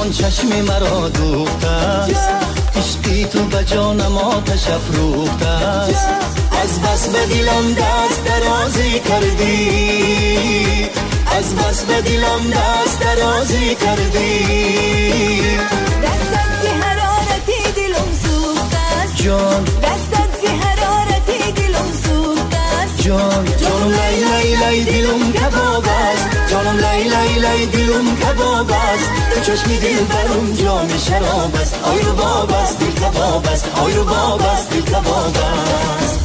جان چشم مرا دوخته است، عشقی تو به جانم آتش افروخته است. از بس به دلم دست درازی کردی، از بس به دلم دست درازی کردی. دستت زی حرارتی دلم سوخته است جان، دستت زی حرارتی دلم سوخته است جان. جانم لای لای لای دلم کباب است، جانم لای لای لای دلم کباب است. تو چشمی دل برم جام شراب است. آی رو باب است دل کباب است، آی رو باب است دل کباب است.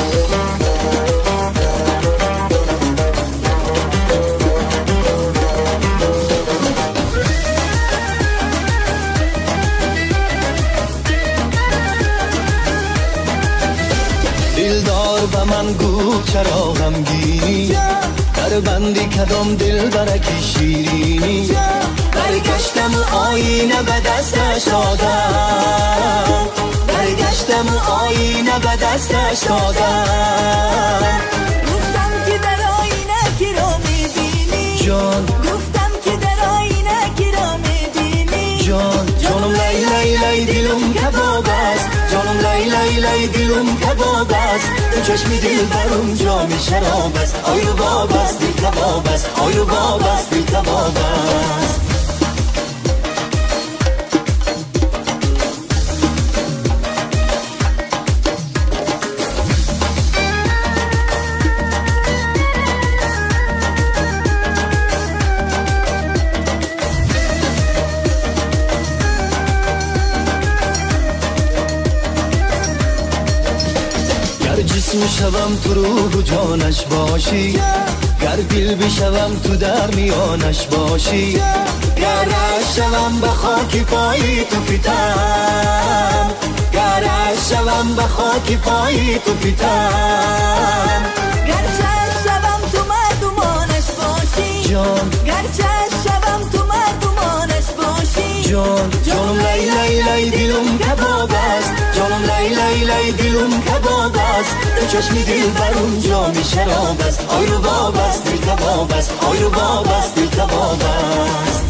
دلدار به من گفت چرا غمگینی، در بندی کدام دل برکی شیرینی. برگشتم و آینه به دستش دادم، برگشتم و آینه به دستش دادم. گفتم که در آینه کی را میبینی جان، گفتم که در آینه کی را میبینی جان. جانم لای لای لای دلم کباب است، جانم لای لای لای دلم کباب است. تو چشمی دل برم جام شراب است. آی رو باب است دل کباب است، آی رو باب است دل کباب است. جسم شوم تو روح و جانش باشی، گر دل بشوم تو در میانش باشی. گرش شوم به خاک پای تو پیتم، گرش شوم به خاک پای تو پیتم. گرچه شوم تو مردمانش باشی جان، گرچه شوم تو مردمانش باشی جان. جانم لای لای لای دلم کباب است، جانم لای لای لای دلم کباب است. تو چشمی دل برم جام شراب است. آی رو باب است دل کباب است، آی رو باب است دل کباب است.